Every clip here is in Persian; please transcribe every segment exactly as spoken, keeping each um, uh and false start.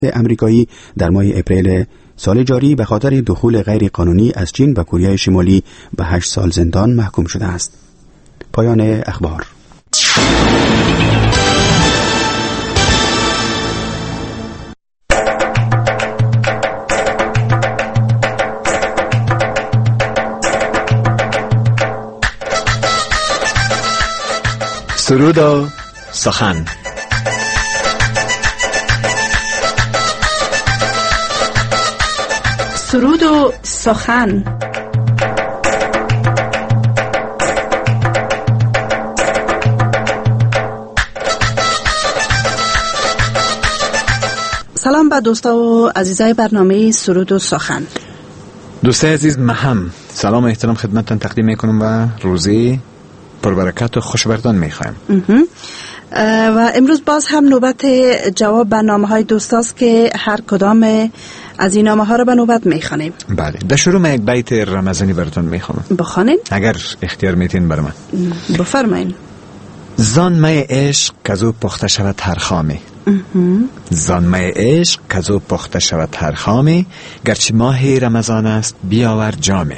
امریکایی در ماه اپریل سال جاری به خاطر دخول غیر قانونی از چین و کره شمالی به هشت سال زندان محکوم شده است. پایان اخبار. سرود و سخن. سرود و سخن. سلام به دوستا و عزیزای برنامه سرود و سخن. دوستای عزیز، من هم سلام و احترام خدمتتان تقدیم میکنم و روزی پربرکت و خوشبختان میخوایم. و امروز باز هم نوبت جواب به نامه های دوستاست که هر کدام از این نامه ها رو به نوبت میخوانیم. بله، در شروع من یک بیت رمضانی براتون میخوام. بخوانین؟ اگر اختیار میتین بر من. بفرمایین. زان می عشق کزو پخته شود هر خامه. زان می عشق کزو پخته شود هر خامه، گرچه ماه رمضان است بیاور جامه.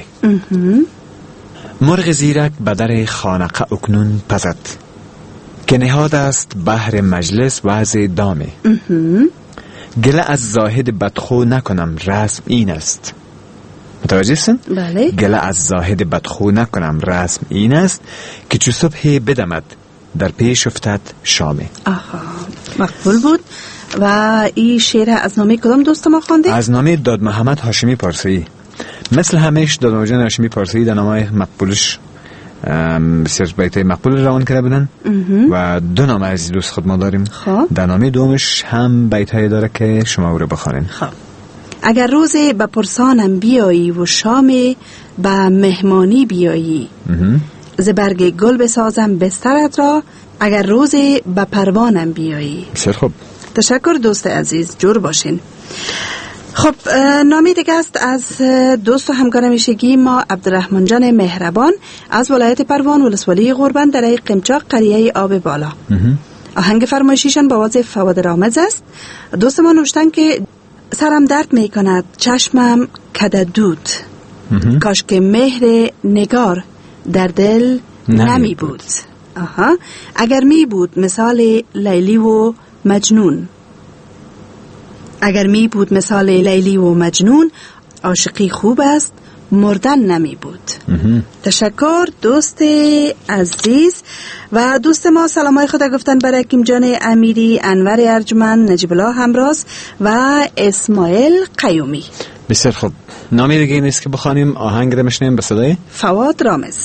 مرغ زیرک به در خانقه اکنون پزد، که نهاد است بهر مجلس وعظ دامه. گله از زاهد بدخو نکنم رسم این است. متوجه هستن؟ بله. گله از زاهد بدخو نکنم رسم این است، که چو صبح بدمد در پیش افتد شامه. آها، مقبول بود. و این شعر از نامه کدام دوست ما خوانده؟ از نامه داد محمد هاشمی پارسایی. مثل همیش داد محمد هاشمی پارسایی در نامه مقبولش بسیار بیتای مقبول روان کرده بودن و دو نامه از دوست خود ما داریم. خب. در نامه دومش هم بیتای داره که شما او رو بخوانین. خب. اگر روزی به پرسانم بیایی و شامی به مهمانی بیایی، ز برگ گل بسازم بسترت را، اگر روزی به پروانم بیایی. بسیار خوب. تشکر دوست عزیز، جور باشین. خب، نامی دیگه است از دوست و همکار همیشگی ما عبدالرحمن جان مهربان از ولایت پروان ولسوالی غربن در قمچاق قریه آب بالا. آهنگ فرمایشیشان با آواز فواد رامز است. دوست ما نوشتن که سرم درد می کند چشمم کده دود، کاش که مهر نگار در دل نمی بود. آها، اگر می بود مثال لیلی و مجنون، اگر می بود مثال لیلی و مجنون، عاشقی خوب است مردن نمی بود. تشکر دوست عزیز. و دوست ما سلامای خدا گفتن برای حکیم جان امیری، انور ارجمند، نجیب الله همراز و اسماعیل قیومی. بسیار خوب. نامی دیگه نیست که بخوانیم، آهنگ رو میشنیم به صدای فواد رامز.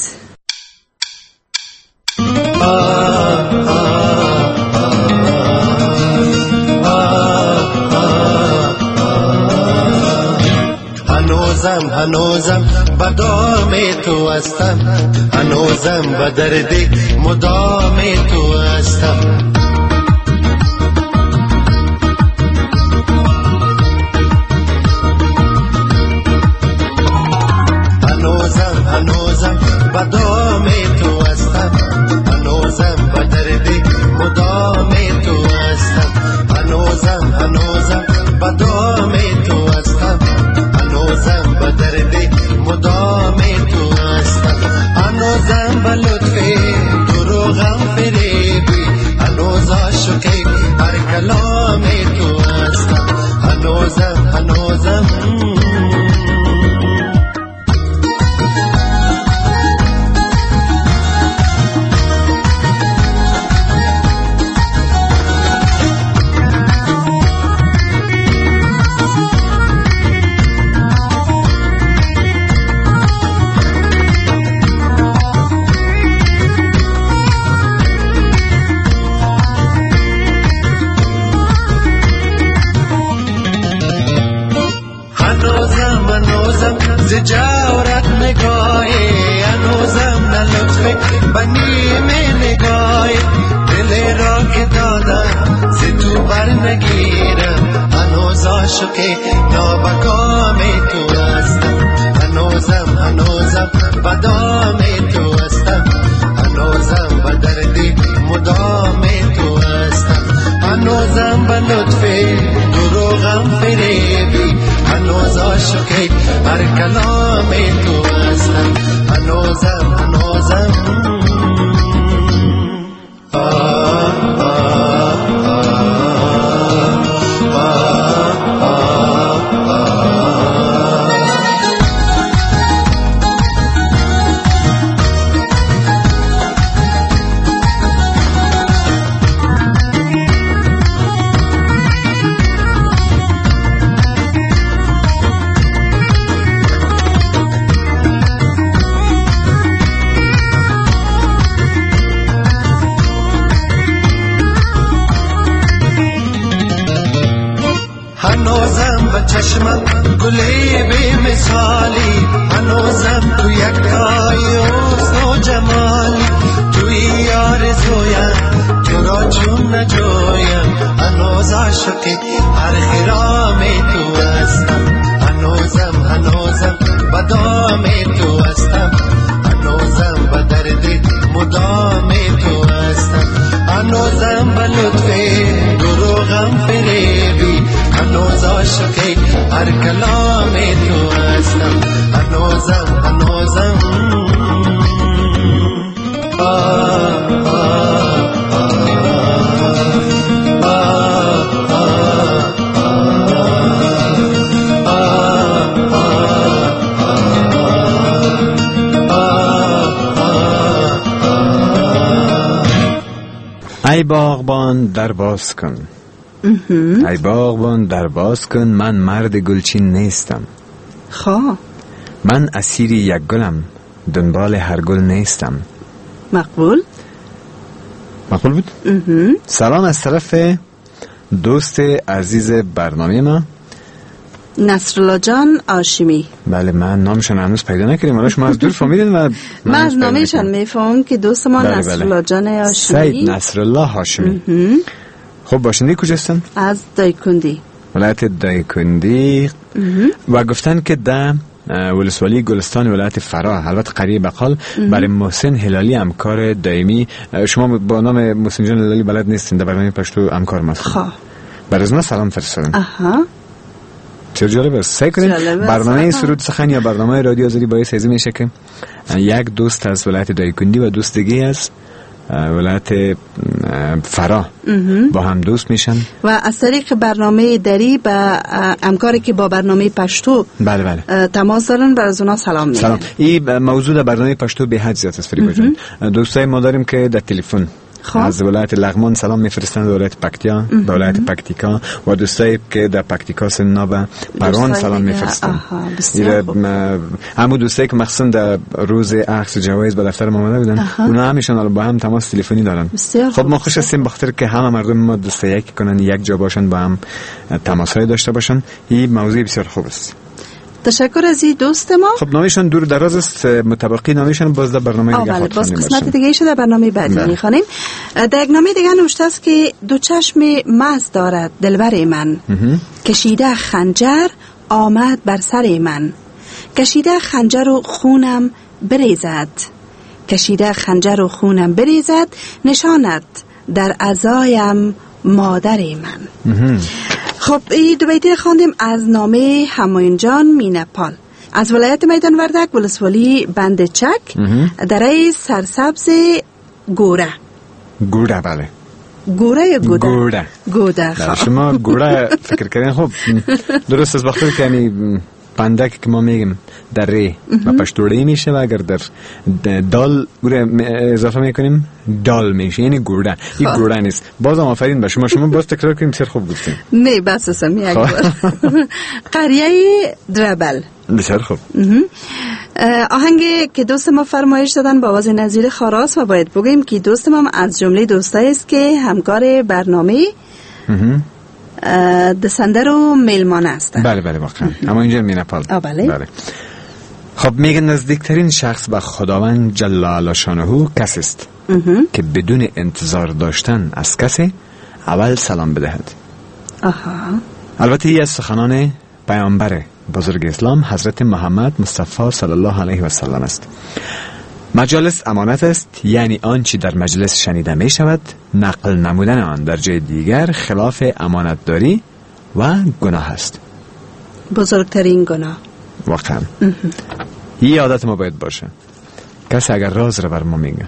هنوزم هنوزم با دام تو هستم، هنوزم با درد مدام تو هستم. هنوزم هنوزم با دام تو هستم، هنوزم با درد مدام تو هستم. هنوزم هنوزم با دام تو هستم، هنوزم با درد مدام تو هستم. هنوزم با لطف دروغم فریبی، هنوز عاشقی هر کلام تو هستم. هنوزم هنوزم جاورت نگاهی، هنوزم نه لطف بنی می نگاهی، دل را که دادم ز تو بر نگیرم. هنوز عاشقی نابکام تو هستم، هنوزم هنوزم بدام تو هستم، هنوزم با دردی مدام تو هستم. هنوزم با لطف دروغم غم فریبی هنوز عاشقی هر کلام تو هستم هنوزم هنوزم آه هنوزم به چشمم گلی بی مثالی هنوزم تو یک تای حسن و جمالی توی آرزویم تو را چون نجویم هنوز عاشقی هر خرام تو هستم هنوزم هنوزم به دام تو هستم هنوزم به درد مدام تو هستم هنوزم به لطف دروغم فریبی هنوز عاشقی هر کلام تو هستم هنوزم هنوزم آه آه ای باغبان در باز کن ای باغبان در باز کن من مرد گلچین نیستم خواه من اسیر یک گلم دنبال هر گل نیستم مقبول مقبول بود؟ سلام از طرف دوست عزیز برنامه ما نصرالله جان آشمی. بله من نامشان هنوز پیدا نکردیم ولی شما از دور فهمیدین و من از نامشان میفهم که دوست ما بله نصرالله بله. جان آشمی سید نصرالله هاشمی. خب باشنده کجاستن؟ از دایکندی ولایت دایکندی و گفتن که در ولسوالی گلستان ولایت فرا البته قریه بقال برای محسن هلالی همکار دائمی. شما با نام محسن جان هلالی بلد نیستین در برنامه پشتو همکار ما خواه برای از ما سلام فرستادن. اها چه جالب است. سعی کنیم برنامه سرود سخن یا برنامه رادیو آزادی باعث ازی میشه که یک دوست از ولایت دایکندی و دوست دیگه از ولایت فرا با هم دوست میشن و از طریق برنامه دری به همکاری که با برنامه پشتو بله بله تماس دارن بر از اونا سلام میگن. سلام. این موضوع در برنامه پشتو به حد زیاد است فریبا جان. دوستای ما داریم که در تلفن از ولایت لغمان سلام میفرستند به ولایت پکتیا به ولایت پکتیکا و دوستایی که در پکتیکا سناب پروان سلام میفرستند. اما دوستایی که مخصوصا در روز اخذ جوایز به دفتر ما اومده بودن اونا همیشون با هم تماس تلفنی دارن. خب ما خوش هستیم بخاطر که همه مردم ما دوستایی که کنن یک جا باشن با هم تماسای داشته باشن. این موضوع بسیار خوب است. تشکر از این دوست ما. خب نامشون دور دراز است مطابقی نامشون باز در برنامه دیگه بله باز قسمت دیگه ایش در برنامه بعدی میخوانیم. در یک نامه دیگه نوشته است که دو چشم مست دارد دلبر من کشیده خنجر آمد بر سر من کشیده خنجر و خونم بریزد کشیده خنجر و خونم بریزد نشاند در عزایم مادر من. خب این دو بیتی خواندیم از نامه همایون جان مینپال از ولایت میدان وردک ولسوالی بند چک دره سرسبز گوره گوره بله گوره یا گوده؟ گوره گوده. خب شما گوره فکر کردین. خب درست از وقتی که یعنی پندک که ما میگیم دره و پشتوری میشه و اگر در دال اضافه میکنیم دال میشه یعنی گوره. این گوره نیست. بازم آفرین به شما. شما باز تکرار کنیم بسیار خوب گفتیم. نه بس هستم یک بار. قریه دربل بسیار خوب. آهنگی که دوست ما فرمایش دادن با آواز نظیر خاراس و باید بگیم که دوست ما از جمله دوستایی است که همکار برنامه دسندر و میلمانه هستن. بله بله واقعا اما اینجا مینپال. بله. بله. خب میگن نزدیکترین شخص به خداوند جل شانه کسی است که بدون انتظار داشتن از کسی اول سلام بدهد. آها. البته این از سخنان پیامبر بزرگ اسلام حضرت محمد مصطفی صلی الله علیه و سلم است. مجالس امانت است، یعنی آنچه در مجلس شنیده می شود نقل نمودن آن در جای دیگر خلاف امانت داری و گناه است. بزرگترین گناه واقعا این عادت ما باید باشه. کسی اگر راز را بر ما میگه،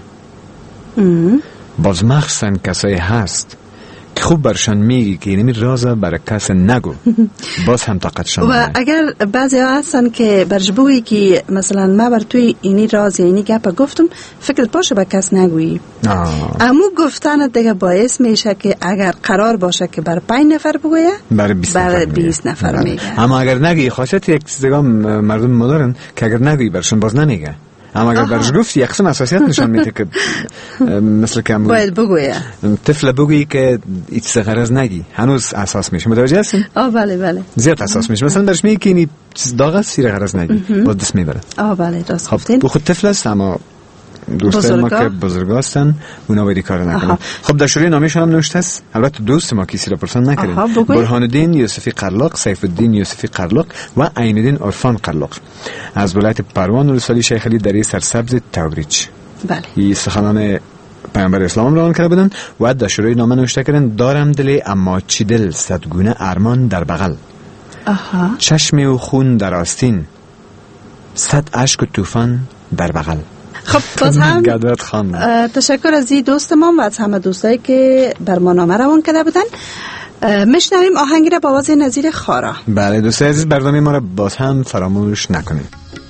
باز مخصوصا کسایی هست که خوب برشان میگی که اینمی راز برای کس نگو، باز هم طاقتشان و اگر بعضی ها هستن که برش بگویی که مثلا ما بر توی اینی راز یا اینی گپ گفتم، فکرت باشه به کس نگویی. امو گفتن دیگه باعث میشه که اگر قرار باشه که بر پنج نفر بگویه، برای بیست بر نفر, بیست نفر میگه. اما اگر نگی، خاصیت یک چیزگاه مردم ما دارن که اگر نگی برشون باز نمیگه. اما اگر برش گفتی یک قسم اساسیت نشان میده که مثل که باید بگویه، طفل بگویی که این چیز غرض نگی، هنوز اساس میشه. متوجه هستین؟ آه بله بله، زیاد اساس میشه. مثلا برش میگی که این چیز داغ است، سیر غرض نگی، باز دست میبره. آه بله راست خب گفتین. خود طفل است، اما دوست ما که بزرگ هستن اونا باید کار نکنن. خب در شروع نامه‌شان هم نوشته است، البته دوست ما کسی را پرسان نکردیم، برهان الدین یوسفی قرلاق، سیف الدین یوسفی قرلاق و عین الدین عرفان قرلاق از ولایت پروان ولسوالی شیخ علی دره سرسبز تبریج. بله. این سخنان پیامبر اسلام را کرده بودن و در شروع نامه نوشته کردن: دارم دل اما چی دل، صدگونه ارمان در بغل، آها، چشم و خون در آستین، صد اشک و طوفان در بغل. خب باز هم تشکر از این دوستمان و از همه دوستایی که بر ما نامه روان کرده بودن. میشنویم آهنگی را با آواز نظیر خارا. بله دوستای عزیز، برنامه ما را باز هم فراموش نکنید.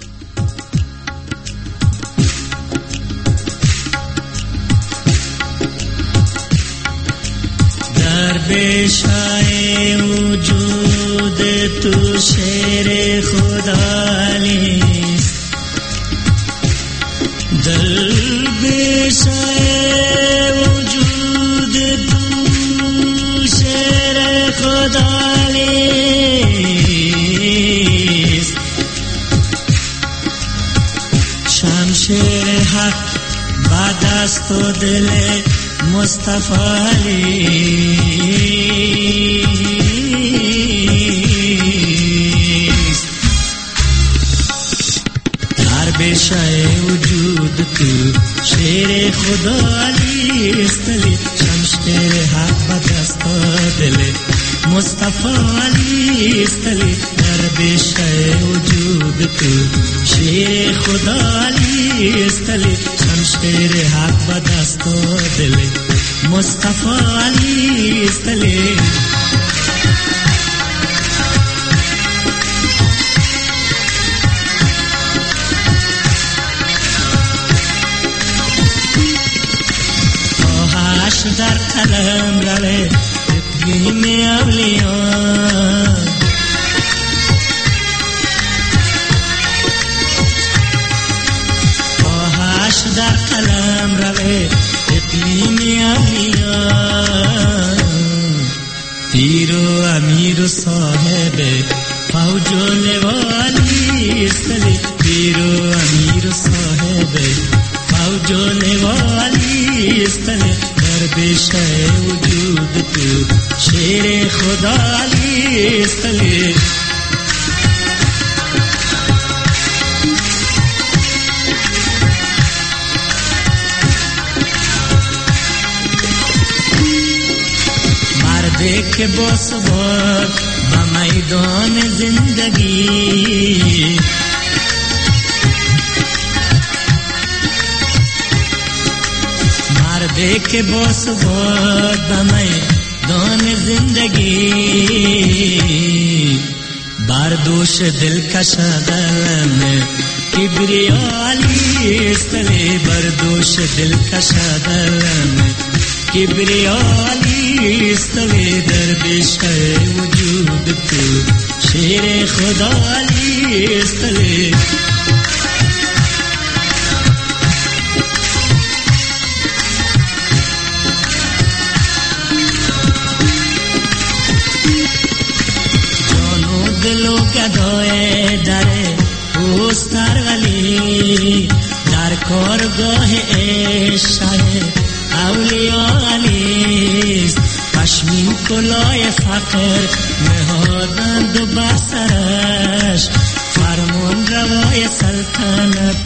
در بشای وجود تو شیر خدالی، دل بشای وجود تو شیر خدالیست، شمشیر حق با دست و دل مصطفی لیست، در بشای وجود تو شیر خدا لیست، شمشیر حق با دست و دل مصطفی لیست، در بشای وجود تو شیر خدا لیست، شمشیر حق با دست و دل مصطفی لیست. آهش در قلم روه اقلیم اولیان، آهش در قلم روه اقلیم اولیان، پیر و امیر و صاحب فوج و لوالی استلی، پیر و امیر و صاحب فوج و لوالی استلی، در بشای وجود تو شیر خدا لیستلی. مردی که با ثبات با میدان زندگی، مردی که با ثبات با میدان زندگی، بردوش دل کشادن کبریالی استلی، بردوش دل کشادن کبریالی استلی، در بشای وجود تو شیر خدا لیستلی. جانو دلو گدای دره پوستر ولی، در کارگاه عشق اولیالیست، پشمین کلاه فقر نهادند و بر سرش، فرمان روای سلطنت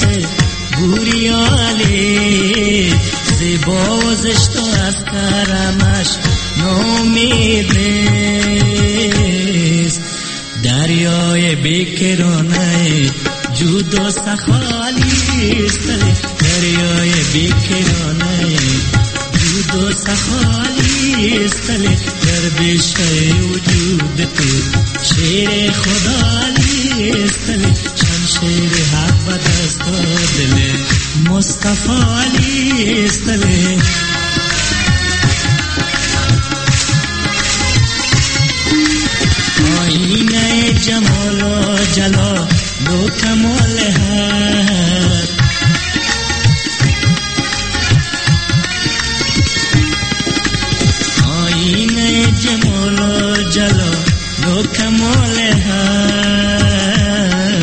بوریالی، زیبا و زشت و از کرمش نومید نیست. دریای بیکرانه جود و سخالی است، دریای بیکرانه جود و سخالی است، گردش وجود تو شیر خدالی است، شمشیر حق و دست دل مصطفی است. آینه جمال و جلال و کمال هست، آینه جمال و جلال و کمال هست،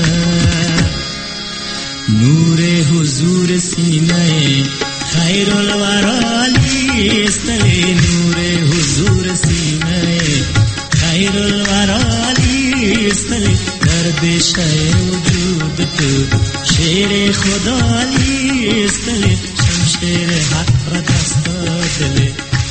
نور حضور سینه خیر الورالی است، نور حضور سینه خیر الورالی است، گردش وجود تو شیر خدالی است، شمشیر حق را دست دل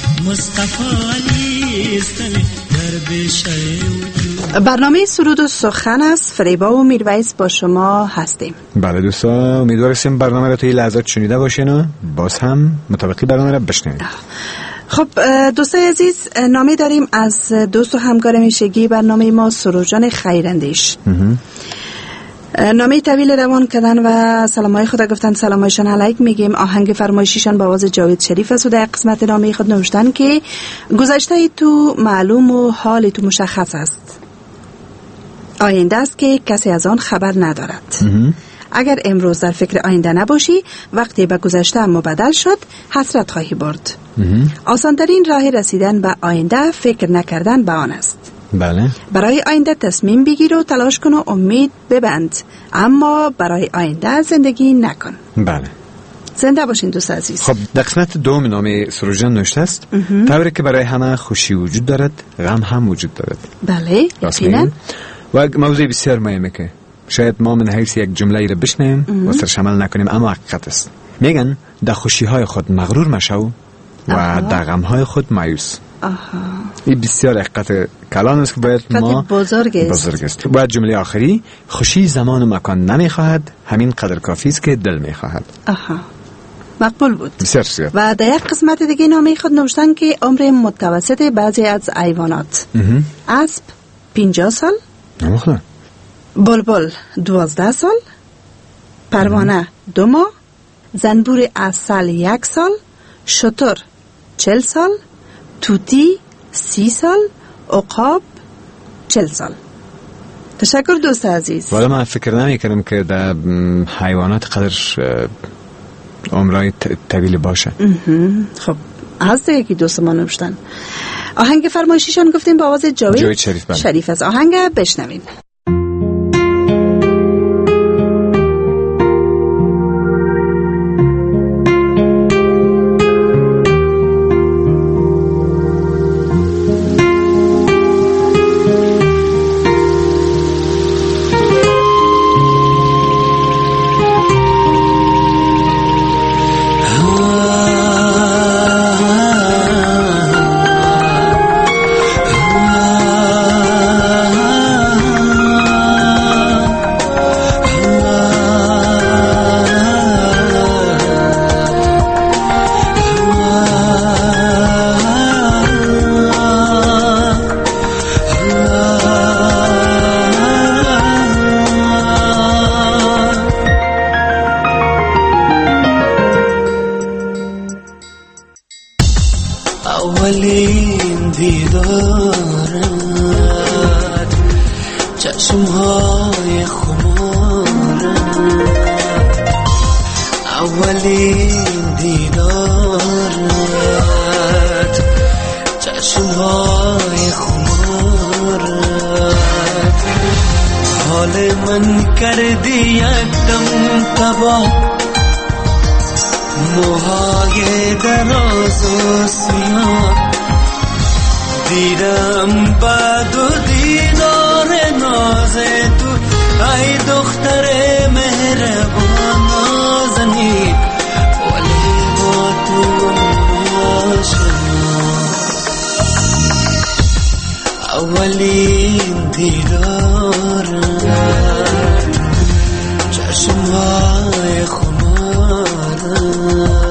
مصطفی است، گردش وجود. برنامه سرود و سخن است. فریبا و میرویس با شما هستیم. بله دوستان، امیدوارم برنامه را توی لحظات شنیده باشین و باز هم مطابقی برنامه را بشنوید. خب دوستای عزیز، نامه داریم از دوست و همکار همیشگی برنامه ما سروجان خیراندیش. نامه طویل روان کردن و سلامای خدا گفتن. سلامایشان علیک میگیم. آهنگ فرمایشیشان با آواز جاوید شریف است و در قسمت نامه خود نوشتن که گذشته تو معلوم و حال تو مشخص است، آینده است که کسی از آن خبر ندارد. اگر امروز در فکر آینده نباشی، وقتی به گذشته اما بدل شد حسرت خواهی برد. آسانترین راه رسیدن به آینده فکر نکردن به آن است. بله. برای آینده تصمیم بگیر و تلاش کن و امید ببند، اما برای آینده زندگی نکن. بله. زنده باشین دوست عزیز. خب در قسمت دوم نامه سروجان نوشته است طوری که برای همه خوشی وجود دارد، غم هم وجود دارد. بله، یقینا. و موضوع بسیار مهمه که شاید ما من حیث یک جمله ای را بشنیم و سرش عمل نکنیم، اما حقیقت است. میگن در خوشی های خود مغرور مشو و در غم های خود مایوس. آها. این بسیار حقیقت کلان است که باید ما بزرگ است. بزرگ است. باید جمله آخری، خوشی زمان و مکان نمیخواهد، همین قدر کافی است که دل میخواهد. آها، مقبول بود. بسیار زیاد. و در یک قسمت دیگه نامه خود نوشتن که عمر متوسط بعضی از حیوانات، اسب پنجاه سال، نمیخواه بلبل دوازده سال، پروانه دو ماه، زنبور عسل یک سال، شتر چل سال، توتی سی سال، عقاب چل سال. تشکر دوست عزیز. ولی من فکر نمی کردم که در حیوانات قدر عمرای طویل باشه. خب هست یکی دوست ما نوشتن. آهنگ فرمایشیشان گفتیم با آواز جاوید, جاوید شریف, بله. شریف از آهنگ بشنوین. اولین دیدارت چشمهای خمارت، اولین دیدارت چشمهای خمارت، حال من کردی یکدم تباه، موهای دراز و سیاه، دیدم بعد و دیدار ناز تو، ای دختر مهربان نازنی، ولی با تو آشنا، اولین دیدار دیدارت چشمهای خمارت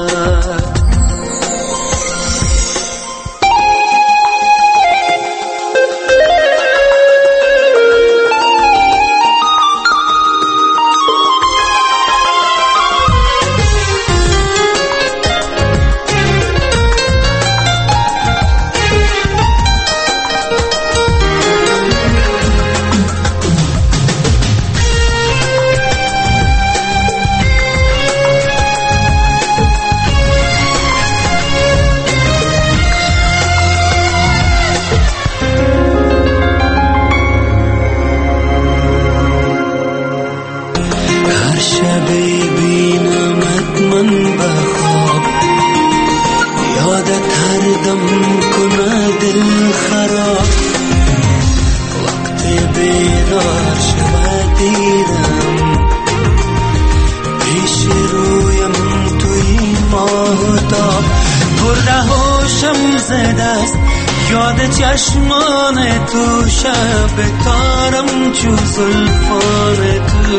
چشمان تو شب تارم چو زلفان تو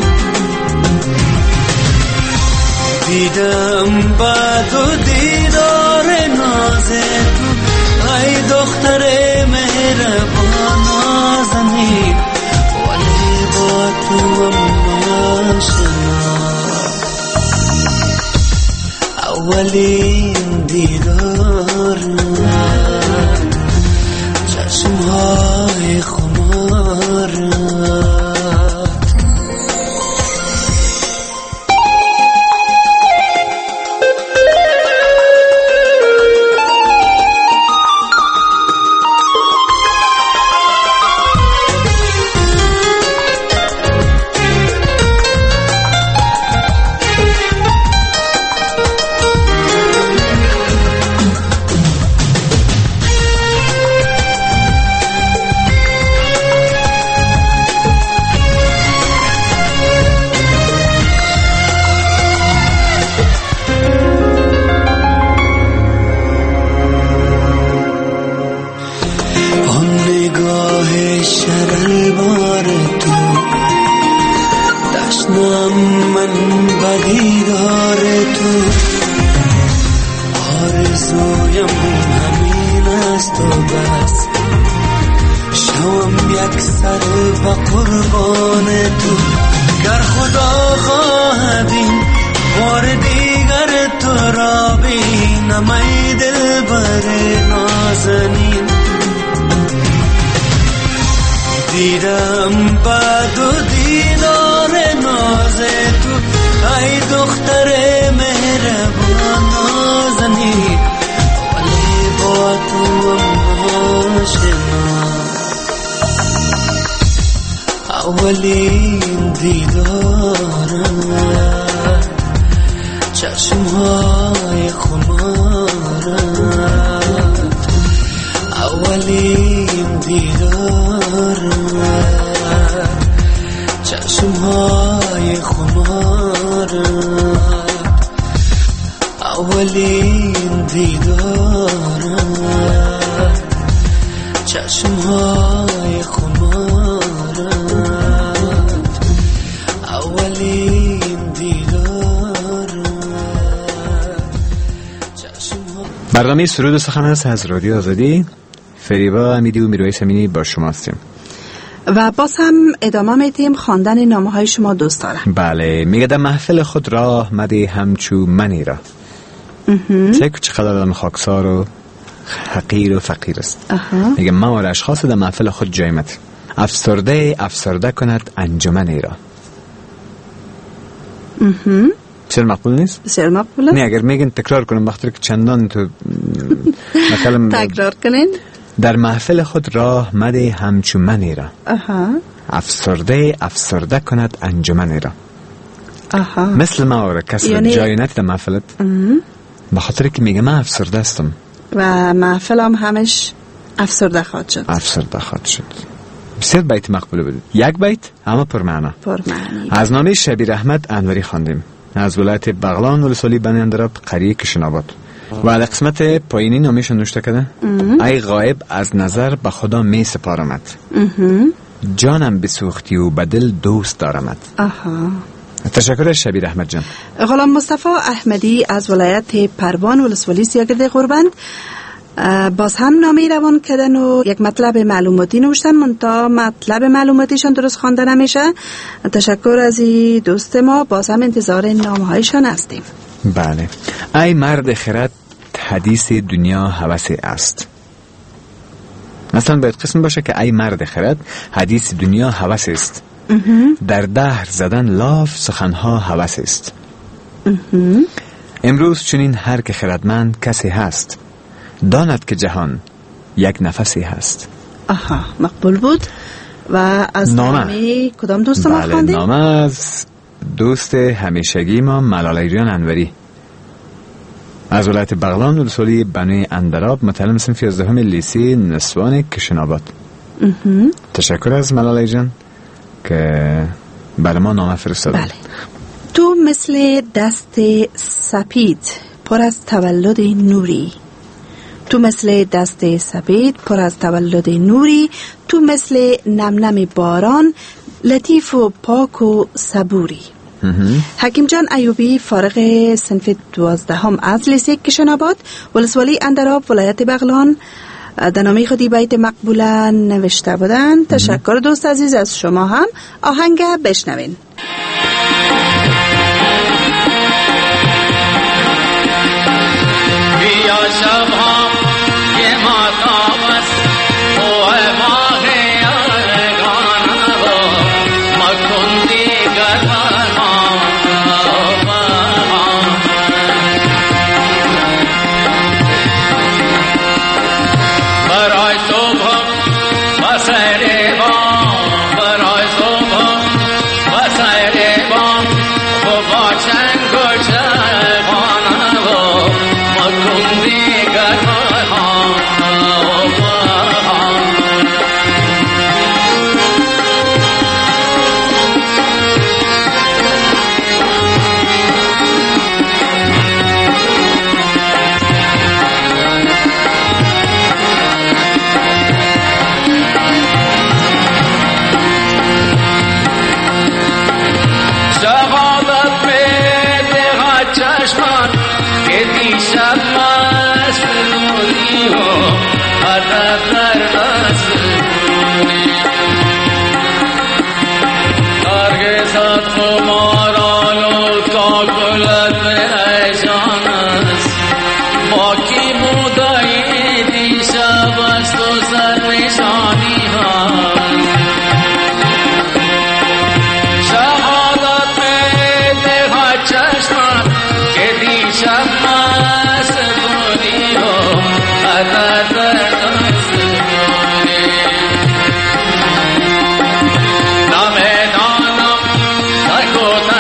دیدم بعد و دیدار ناز تو ای دختر مهربان نازنین ولی با تو هم آشنا اولین دیدار چشمهای خمارت دیدم بعد و دیدار ناز تو ای دختر مهربان نازنین ولی با تو هم آشنا اولین دیدارم چشمهای خمارت اولین دیدارم چشمهای خمارت اولین دیدارم چشمهای خمارت اولین دیدارم چشمهای. برنامه سرود و سخن است از رادیو آزادی. فریبا امیدی و میروی سمینی با شما هستیم و باز هم ادامه میدیم خواندن نامه های شما دوست دارم. بله، میگه در محفل خود راه مدی همچو منی را چه چقدر آدم خاکسار و حقیر و فقیر است. میگه موار اشخاص در محفل خود جای مد افسرده افسرده کند انجمنی را. بسیار مقبول نیست؟ بسیار مقبوله. نه اگر میگن تکرار کنم وقتی که چندان تو مثلا تکرار کنین. در محفل خود راه مده همچو منی را اها. افسرده افسرده کند انجمنی را. اها. مثل ما و کسی یعنی... جایی نت در محفلت به خاطر که میگه من افسرده استم و محفل هم همش افسرده خواهد شد. افسرده خواهد شد. بسیار بیت مقبول بود. یک بیت اما پرمعنا. پرمعنی. از نامه شبیر احمد انوری خواندیم از ولایت بغلان ولسوالی بنی اندراب قریه کشناباد و در قسمت پایینی نامه‌شون نوشته کرده ای غایب از نظر به خدا می سپارمت جانم بسوختی و به دل دوست دارمت. آها. تشکر شبیر احمد جان. غلام مصطفی احمدی از ولایت پروان ولسوالی سیاگرد غربند باز هم نامه روان کردن و یک مطلب معلوماتی نوشتن، منتها مطلب معلوماتیشان درست خوانده نمیشه. تشکر از این دوست ما، باز هم انتظار نامه هایشان هستیم. بله. ای مرد خرد، حدیث دنیا هوس است. مثلا باید قسم باشه که ای مرد خرد، حدیث دنیا هوس است. در دهر زدن لاف، سخنها هوس است. امروز چنین هر که خردمند کسی هست، داند که جهان یک نفسی هست. آها، مقبول بود. و از نامه کدام دوست ما بله، خواندیم؟ نامه از دوست همیشگی ما ملال ایریان انوری از ولایت بغلان ولسوالی بنوی اندراب، متعلم صنف یازدهم لیسه نسوان کشناباد. تشکر از ملال ایریان که برای ما نامه فرستاده. بله. تو مثل دست سپید پر از تولد نوری، تو مثل دست سپید پر از تولد نوری، تو مثل نم نم باران لطیف و پاک و صبوری. حکیم جان ایوبی فارغ صنف دوازدهم از لیسه کشناباد ولسوالی اندراب ولایت بغلان در نامه خودی بیت مقبولا نوشته بودن. تشکر دوست عزیز از شما هم. آهنگ بشنوین. بیا شبها یه ماتام است اوه ماه یارگان و مکن دیگر فرمان برای صبح و سیر بام، برای صبح و سیر بام و با چنگ و چغان و مکن دیگر فرمان. شهادت بده چشمان که دیشب مست بودی و عدد در دست بودی، هرگز از خماران و کاکلت به ایشان است، با کی بودایی دیشب است و سر نشانی هست. شهادت بده چشمان که دیشب مست بودی و عدد در دست بودی، نمیدانم تک و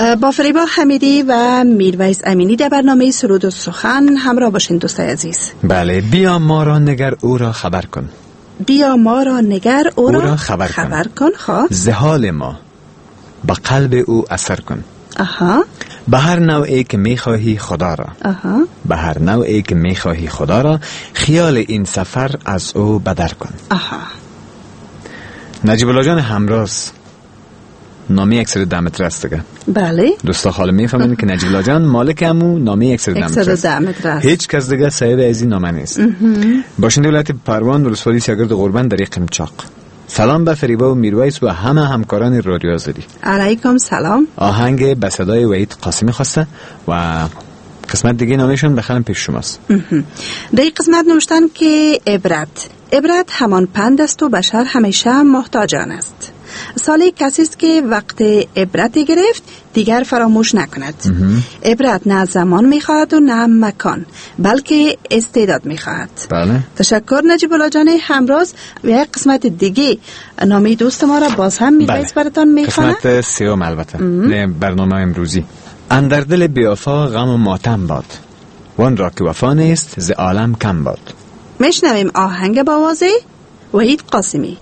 با فریبا حمیدی و میرویس امینی در برنامه سرود و سخن همراه باشین دوستای عزیز. بله، بیا ما را نگر او را خبر کن. بیا ما را نگر او, او را, را خبر, خبر کن. خب ز حال ما به قلب او اثر کن. آها. به هر نوعی که میخواهی خدا را. آها. به هر نوعی که میخواهی خدا را، خیال این سفر از او بدر کن. آها. نجیب الله جان همراز نامی اکثر دمتر است دیگه. بله. دوستا خاله میفهمن که نجیب الله جان مالک همو نامی اکثر دمتر است. است. هیچ کس دیگه صاحب از این نامه نیست. باشنده ولایت پروان ولسوالی سیاگرد قربان در قمچاق. سلام به فریبا و میرویس و همه همکاران رادیو آزادی. علیکم سلام. آهنگ به صدای وحید قاسمی خواسته و قسمت دیگه نامشون بخرم پیش شماست. در این قسمت نوشتن که عبرت عبرت همان پند است و بشر همیشه محتاج آن است. سالی کسی است که وقت عبرت گرفت دیگر فراموش نکند. عبرت نه زمان میخواهد و نه مکان، بلکه استعداد میخواهد. بله. تشکر نجیب الله جان همراز. و یک قسمت دیگه نامی دوست ما را باز هم میرویس بله. براتان میخواند. قسمت سیوم البته نه برنامه امروزی. اندر دل بی‌وفا غم و ماتم باد، وان را که وفا نیست ز عالم کم باد. میشنویم آهنگ با آوازه وحید قاسمی.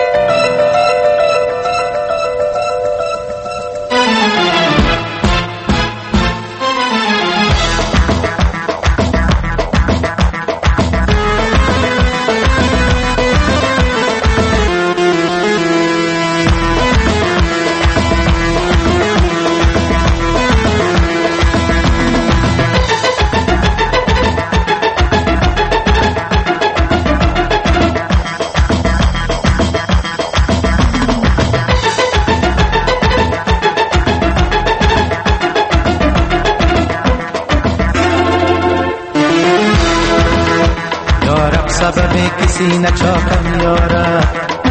کسی نچاکم یاره،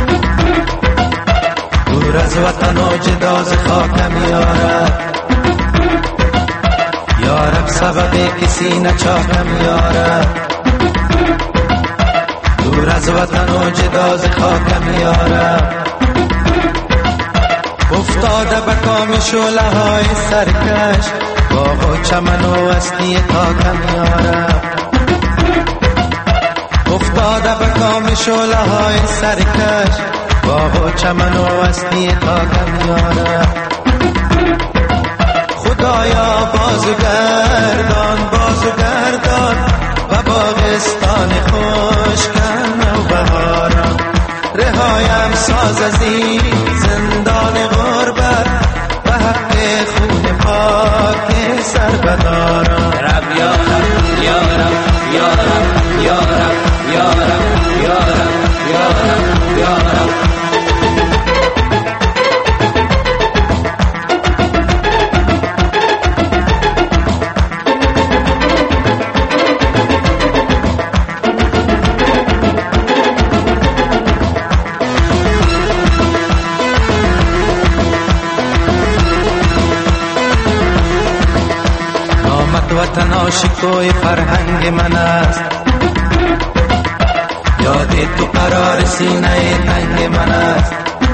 دور از وطن و جدا ز خاکم یاره. یارب سبب کسی نچاکم یاره، دور از وطن و جدا ز خاکم یاره. افتاده به کام شعله های سرکش، باغ و چمن و وسطی تاکم یاره. افتاده به کام شعله های سرکش، باغ و چمن و وسطی تاکم یاره. خدایا بازو گردان بازو گردان و باغستان خوشکن و بهاران. رهایم ساز از این زندان غربت و حق خون پاک سربداران. رب یا رب یا رب یا رب یا رب یا رب یا رب یا رب یا رب. نامت وطن عاشقوی فرهنگ من است، یاد تو قرار سینه تنگ من است.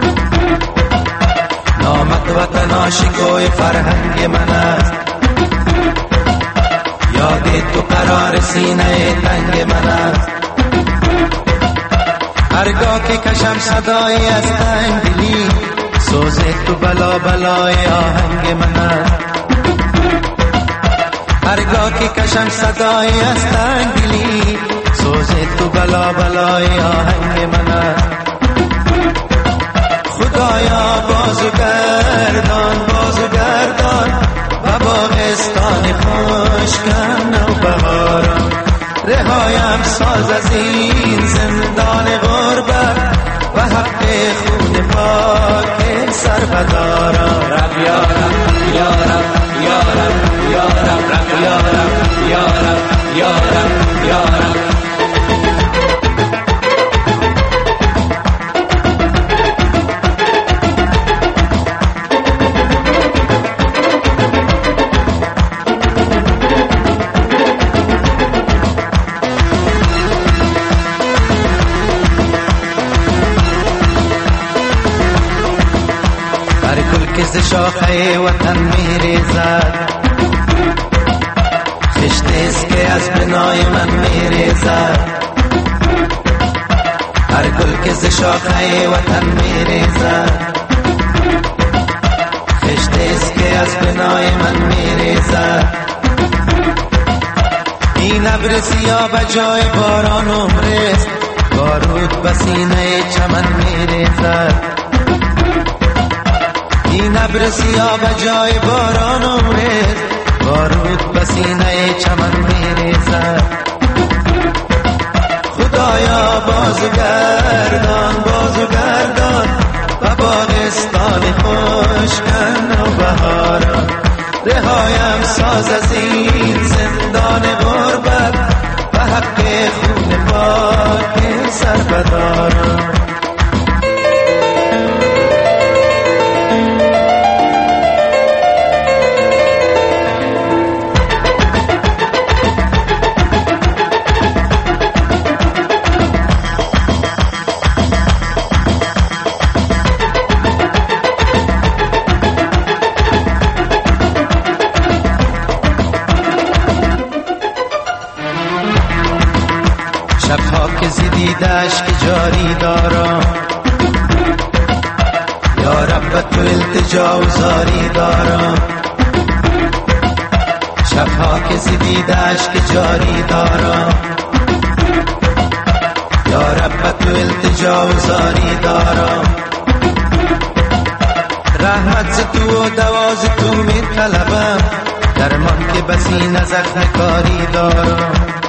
نامت وطن عاشقوی فرهنگ من است، یاد تو قرار سینه تنگ من است. هرگاه که کشم صدای از تنگدلی، سوز تو بلا بلای آهنگ من است. هرگاه که کشم صدای از تنگدلی، سوز تو بلا بلای آهنگ من است. خدایا بازو گردان بازو گردان و باغستان خوشکن و بهاران. رهایم ساز از این زندان غربت و حق خون پاک سربداران. رب یا رب یا رب یا رب یا رب یا رب یا رب یا رب یا رب. که ز شاخه وطن میریزد، خشتیست که از بنای من میریزد. هر گل که ز شاخه وطن میریزد، خشتیست که از بنای من میریزد. این ابر سیاه بجای باران عمرست، بارود بسینه چمن میریزد. این ابر سیاه بجای باران عمرست، بارود بسینه چمن میریزد. خدایا بازو گردان بازو گردان و باغستان خوش کن و بهاران. رهایم ساز از این زندان غربت و حق خون پاک سربداران. شبها که زیدی دشت جاری دارم، یا رب تو التجا و زاری دارم. شبها که زیدی دشت جاری دارم، یا رب تو التجا و زاری دارم. رحمت ز تو و دواز تو می طلبم، درمان که بسی نزخم کاری دارم.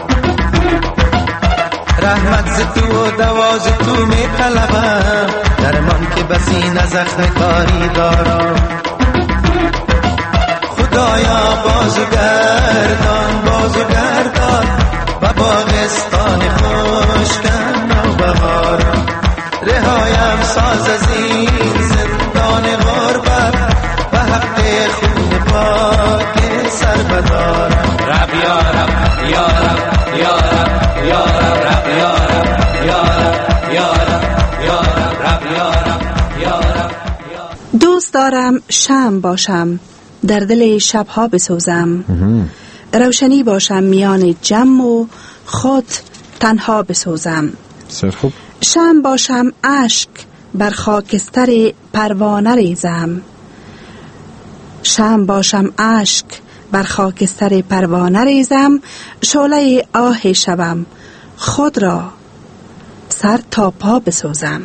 رحمت ز تو و دواز تو می طلبم، درمان که بسی نزخم کاری دارم. خدایا بازو گردان بازو گردان و باغستان خوش کن و بهاران. رهایم ساز از این زندان غربت و حق خون پاک سربداران. رب یا رب یا رب یا رب یا رب رب یا رب یا رب یا رب یا رب رب یا رب یا رب. دوست دارم شمع باشم در دل شبها بسوزم، روشنی باشم میان جمع و خود تنها بسوزم. خوب. شمع باشم اشک بر خاکستر پروانه ریزم، شمع باشم اشک بر خاکستر پروانه ریزم. شعله آه شبم خود را سر تا پا بسوزم.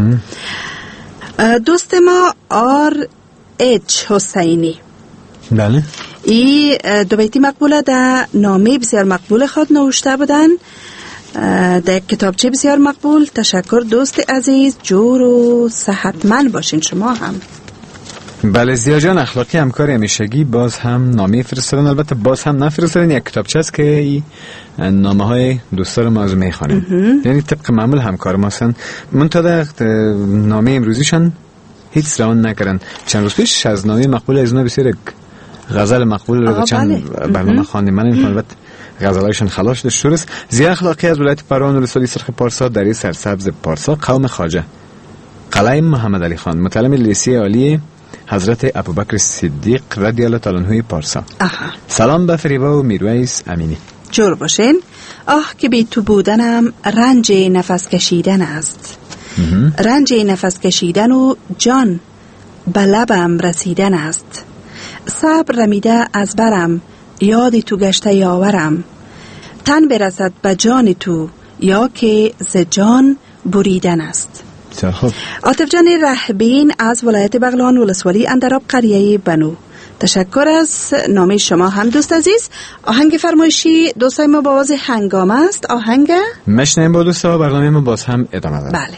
دوست ما آر اچ حسینی، بله، ای دو بیتی مقبوله در نامه بسیار مقبول خود نوشته بودن در کتابچه بسیار مقبول. تشکر دوست عزیز، جور و صحتمند باشین شما هم. بله زیا جان، اخلاقی همکاری همیشگی باز هم نامه فرستادن، البته باز هم نفرستادن. یک کتابچه است که نامه های دوستان ما از میخوانیم، یعنی طبق معمول همکار ما هستن. منتها نامه امروزیشان هیچ روان نکردن. چند روز پیش از نامه مقبول از اونا بسیار غزل مقبول رو چند برنامه خواندیم. من این البته غزلایشان خلاص شده. شورس زیا اخلاقی از ولایت پروان ولسوالی سرخ پارسا در سرسبز پارسا، قوم خواجه قلعه محمد علی خان، متعلم لیسه عالی حضرت ابوبکر صدیق رضی الله تعالی عنه پارسا. آها. سلام به فریبا و میرویس امینی. جور باشین. آه که بی تو بودنم رنج نفس کشیدن است، رنج نفس کشیدن و جان به لبم رسیدن است. صبر رمیده از برم یاد تو گشته یاورم، تن برسد به جان تو یا که ز جان بریدن است. عاطف جان رهبین از ولایت بغلان ولسوالی اندراب قریه بنو، تشکر از نامه شما هم دوست عزیز. آهنگ فرمایشی دوستای ما با آواز هنگامه است. آهنگ مشنیم با دوستا، برنامه ما باز هم ادامه داره. بله.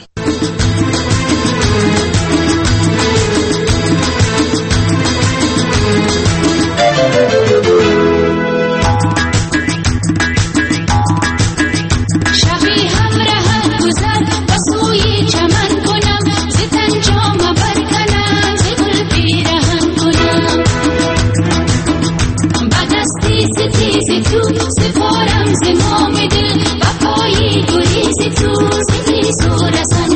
سپارم زمام دل و پایی گریز تو زدی سورسن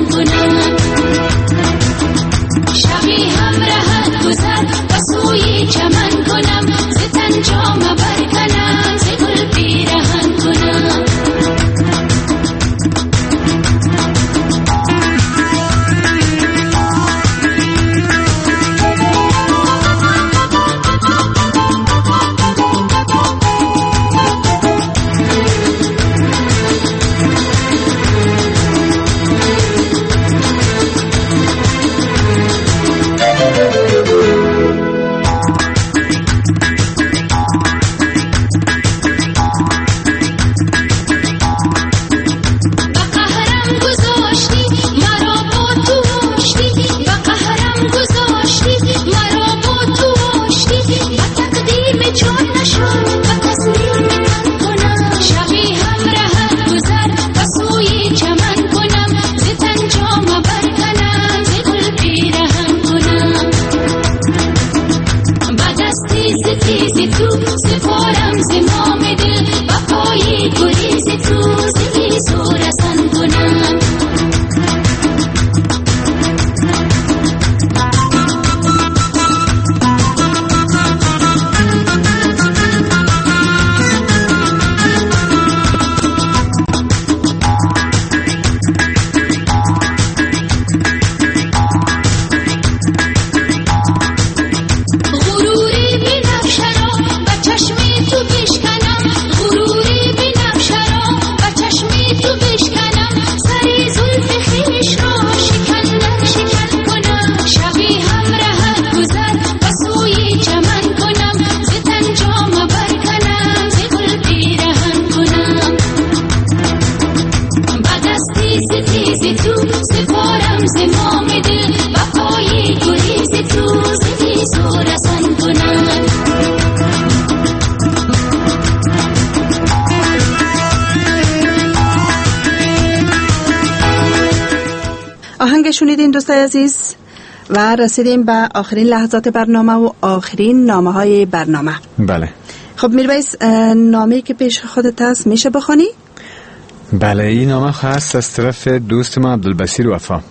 شنیدین دوستای عزیز و رسیدیم به آخرین لحظات برنامه و آخرین نامه های برنامه. بله. خب میرویس، نامه‌ای که پیش خودت هست میشه بخونی؟ بله، این نامه هست از طرف دوست ما عبدالبصیر وفا.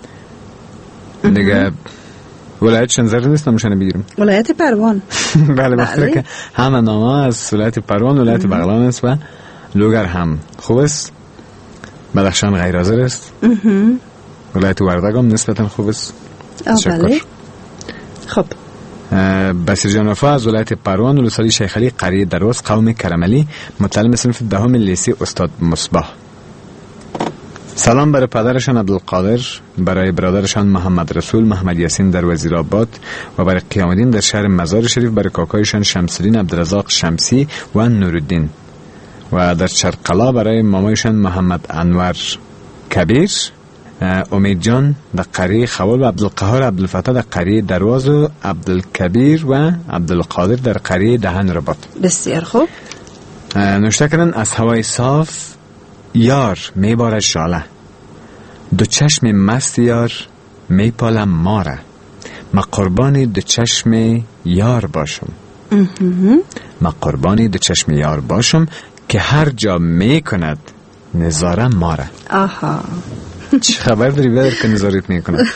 دیگه ولایت شنزر نیست، نمیشنه بگیرم ولایت پروان. بله، بخاطر که همه نامه از ولایت پروان، ولایت بغلان است و لوگر هم خوب است. بدخشان غیر حاضر است. ولایت وردگ هم نسبتا خوب است. بله. خب بصیر جان وفا از ولایت پروان، ولسوالی شیخ علی، قریه درواز، قوم کرملی، متعلم صنف دهم لیسه استاد مصباح. سلام برای پدرشان عبدالقادر، برای برادرشان محمد رسول، محمد یاسین در وزیرآباد و برای قیامالدین در شهر مزار شریف، برای کاکایشان شمس‌الدین عبدالرزاق شمسی و نورالدین و در شرقلا برای مامایشان محمد انور کبیر، امید جان در قریه خوال و عبدالقهار عبدالفتاح در قریه درواز و عبدالکبیر و عبدالقادر در قریه دهن رباط. بسیار خوب. نوشته کردن از هوای صاف یار میبارد شاله، دو چشم مست یار میپالم ماره، ما قربانی دو چشم یار باشم، ما قربانی دو چشم یار باشم که هر جا میکند نظاره ماره. آها، چه خبر داری بدر که نظارت میکنه؟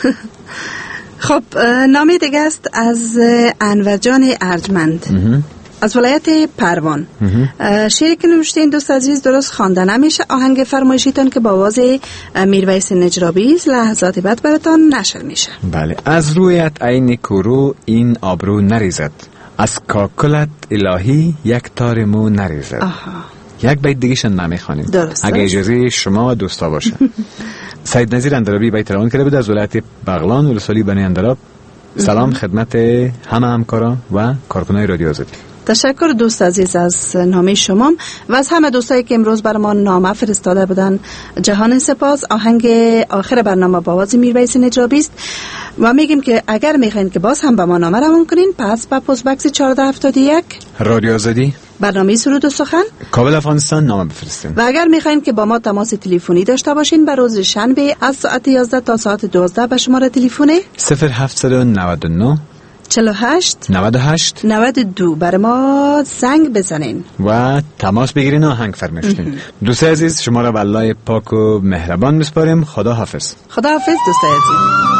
خب نامه دیگه است از انور جان ارجمند از ولایت پروان. شعری که نوشتین دوست عزیز درست خوانده نمیشه، آهنگ فرمایشیتان که با آواز میرویس نجرابی است لحظات بعد براتان نشر میشه. بله. از رویت عین کرو این آبرو نریزد، از کاکلت الهی یک تار مو نریزد. آها. یک بیت دیگه شن نمیخوانیم اگه اجازه شما و دوستا باشه. سید نظیر اندرابی بیت روان کرده بود از ولایت بغلان، ولسوالی بنی اندراب. سلام خدمت همه همکاران و کارکنای رادیو آزادی. تشکر دوست عزیز از نامه شما و از همه دوستایی که امروز برام نامه فرستاده بودن. جهان سپاس. آهنگ آخر برنامه با آواز میرویس نجرابی است و میگیم که اگر میخواین که باز هم به ما نامه روان کنین، پس با پست بکس چهارده هفتاد و یک رادیو آزادی، برنامه سرود و سخن، کابل افغانستان نامه بفرستین. و اگر میخواین که با ما تماس تلفنی داشته باشین، بر روز شنبه از ساعت یازده تا ساعت دوازده به شماره تلفن صفر هفت نه نه چهل و هشت نود و هشت نود و دو بر ما زنگ بزنین و تماس بگیرین و آهنگ فرمایشتین. دوست عزیز شما را به الله پاک و مهربان میسپاریم. خدا حافظ. خدا حافظ دوست عزیز.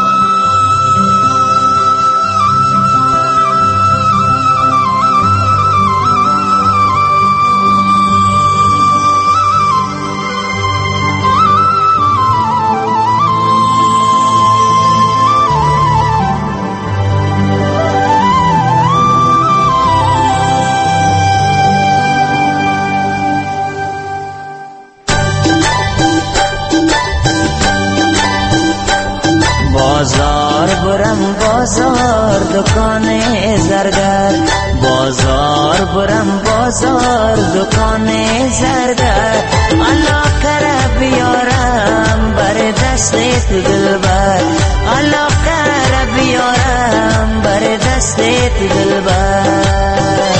بازار دکان زرگر، بازار برم بازار دکان زرگر، الله کره بیارم بر دست تو دلبر، الله کره بیارم بر دست تو دلبر.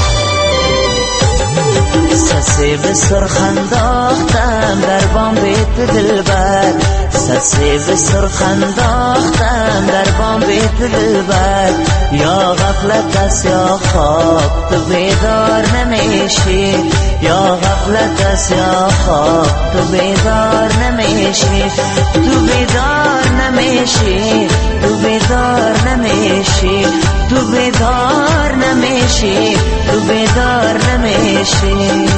سسی به سرخ انداختم در بام بیت دلبر، سسی به سرخ انداختم در بام بیت دلبر. یا غفلت است یا خواب تو بیدار نمیشی، یا غفلت است یا خواب تو بیدار نمیشی، تو بیدار نمیشی، تو بیدار نمیشی، تو بیدار نمیشی، تو بیدار نمیشی.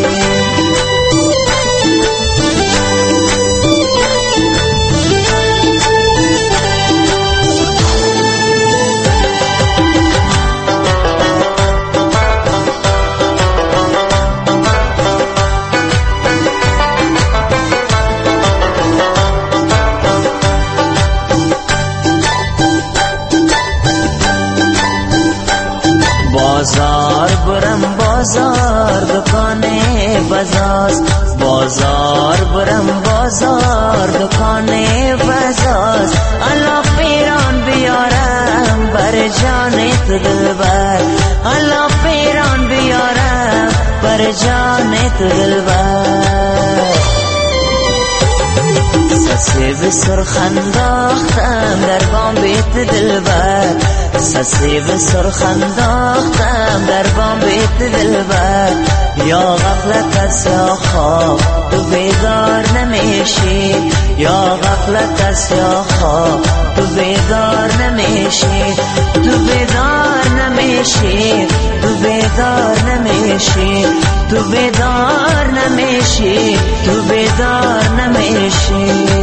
بازار برم بازار دکانه بزاز، بازار برم بازار دکانه بزاز. الله پیران بیارم بر جان تو دلبر، الله پیران بیارم بر جان تو دلبر. سسیب سرخ انداختم در بام بیت دلبر سسیب سرخ انداختم در بام بیت دلبر یا غفلت است یا خواب تو بیدار نمیشی یا غفلت است یا خواب تو بیدار نمیشی تو بیدار نمیشی تو بیدار نمیشی تو بیدار نمیشی تو بیدار نمیشی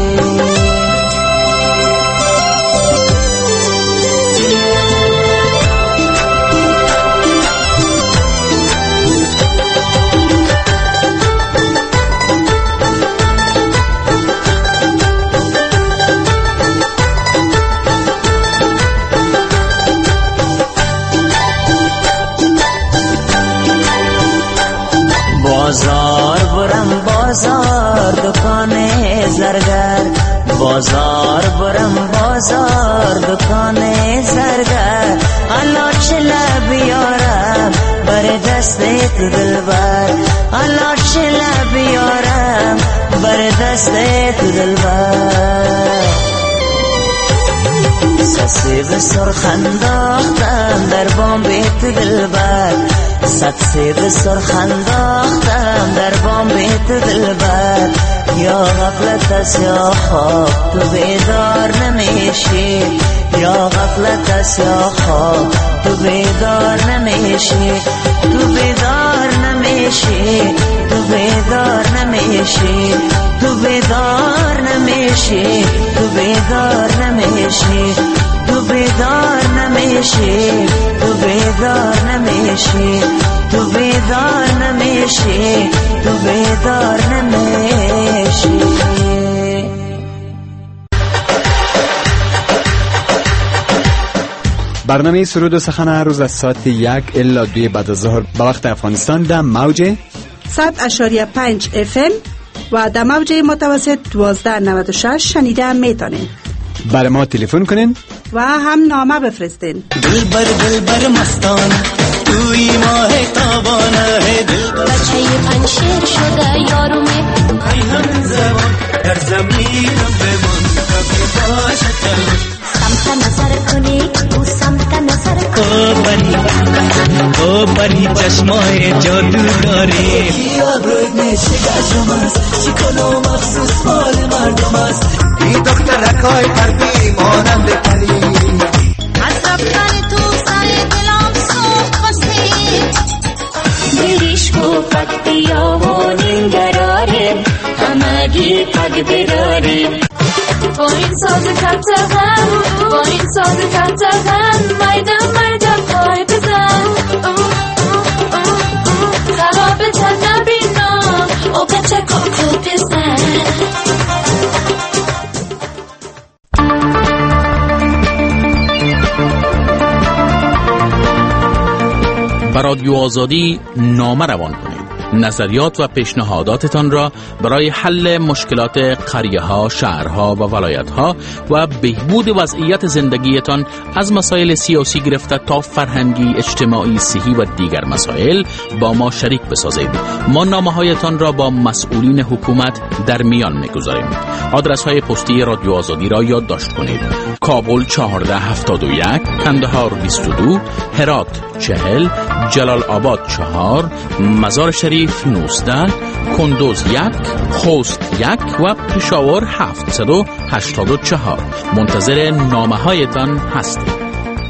بازار برم بازار دکان زرگر بازار برم بازار دکان زرگر الا چلا بیارم بر دست تو دلبر الا چلا بیارم بر دست تو دلبر سسیب سرخ انداختم در بام بیت دلبر سسیب سرخ انداختم در بام بیت دلبر یا غفلت است یا خواب تو بیدار نمیشی یا غفلت است یا خواب تو بیدار نمیشی تو بیدار نمیشی تو بیدار نمیشی تو بیدار نمیشی تو بیدار نمیشی تو بیدار نمیشی تو بیدار نمیشی تو بیدار نمیشی تو بیدار نمیشی برنامه سرود و سخن هر روز از ساعت یک الا دوی بعد از ظهر به وقت افغانستان در موج صد اشاریه پنج اف ام و در موج متوسط دوازده نود و شش شنیده میتونین. برای ما تلفن کنین و هم نامه بفرستین. دلبر دلبر مستان توی ماه تابانه ہے دلبر بچه پنشیر شده یارومه ای هم زمان در زمینم بمان کبی باشد تلاش سمت نظر کنی او سمت نظر کنی او بری او بری چشمای جادو داری آبروی میشه گشم است چیکانو مخصوص مال مردم است این دخترکای قلبی مانند پری از رفتن تو سر دلم سوخت خواستی بریش کو فکتی یا و نینگراره همگی پگ براره با این ساز کتغم با این ساز کتغم میدم میدم پای بزن خراب تن نبینم او بچه کاکو بزن به رادیو آزادی نامه روان کنید. نظریات و پیشنهاداتتان را برای حل مشکلات قریه‌ها، شهرها و ولایت‌ها و بهبود وضعیت زندگیتان از مسائل سیاسی گرفته تا فرهنگی، اجتماعی، صحی و دیگر مسائل با ما شریک بسازید. ما نامه‌هایتان را با مسئولین حکومت در میان می‌گذاریم. آدرس‌های پستی رادیو آزادی را یادداشت کنید. کابل چهارده هفتاد و یک، کندهار بیست و دو، هرات چهل، جلال آباد چهار، مزار شریف نوزده، کندوز یک، خوست یک و پشاور هفتصد و هشتاد و چهار. منتظر نامه هایتان هستیم.